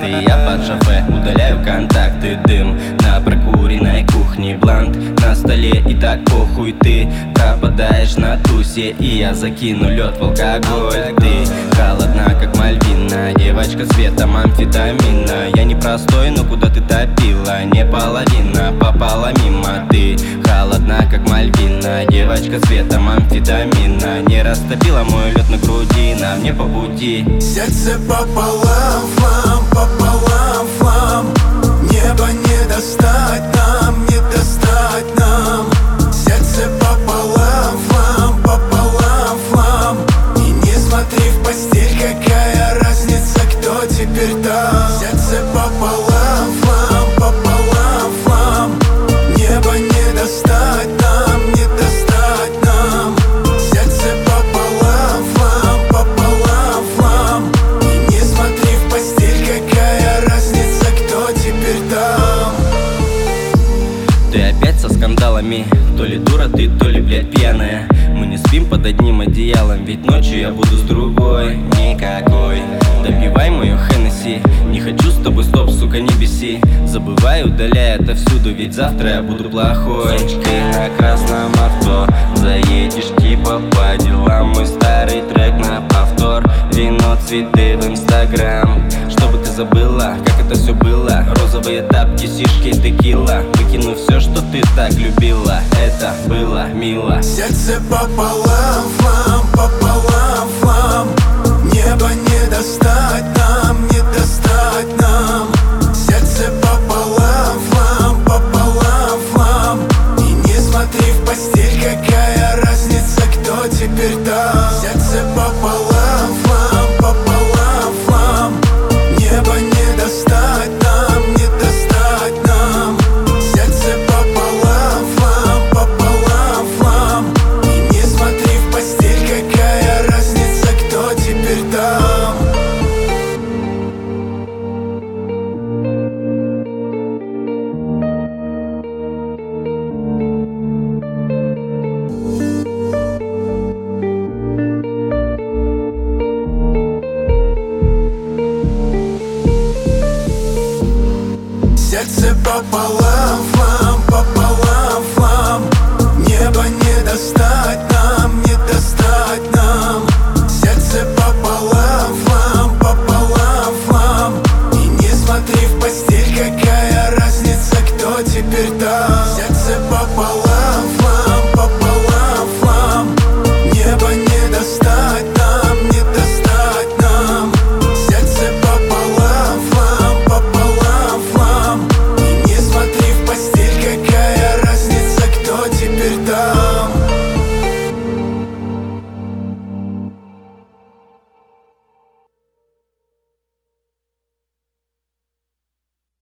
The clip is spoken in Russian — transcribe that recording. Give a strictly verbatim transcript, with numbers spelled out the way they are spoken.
контакты. Я под шофе удаляю контакты. Дым на прокуренной кухне, блант на столе, и так похуй. Ты пропадаешь на тусе, и я закину лед в алкоголь. Ты холодна, как Мальвина, девочка цветом амфетамина. Я не простой, но куда ты топила? Не половина, попала мимо. Ты холодна, как Мальвина, девочка цветом амфетамина. Не растопила мой лед на груди, нам не по пути. Сердце пополам, флам, пополам, флам. Небо не достать нам, не достать нам. Сердце пополам, флам, пополам, флам. И не смотри в постель, какая разница, кто теперь там. Сердце пополам, флам, пополам, флам. Небо не достать нам, не достать нам. Сердце пополам, флам, пополам, флам. И не смотри в постель, какая разница, кто теперь там. Ты опять со скандалами, то ли дура ты, то ли, блядь, пьяная. Мы не спим под одним одеялом, ведь ночью я буду с другой. Никакой. Допивай мою Хеннесси, не хочу с тобой, стоп, сука, не беси. Забывай, удаляй отовсюду, ведь завтра я буду плохой. Ты на красном авто заедешь типа по делам. Мой старый трек на повтор, вино, цветы в инстаграм. Чтобы ты забыла, как это все было. Розовые тапки, сишки, текила. Выкину все, что ты так любила. Это было мило. Сердце пополам, флам, пополам, флам. Небо не достать нам, не достать нам. Сердце пополам, флам, пополам, флам. И не смотри в постель, какая разница, кто теперь там. Сердце пополам, флам, пополам, флам. Небо не достать нам, не достать нам. Сердце пополам, флам, пополам, флам. И не смотри в постель, какая разница, кто теперь там. Сердце пополам.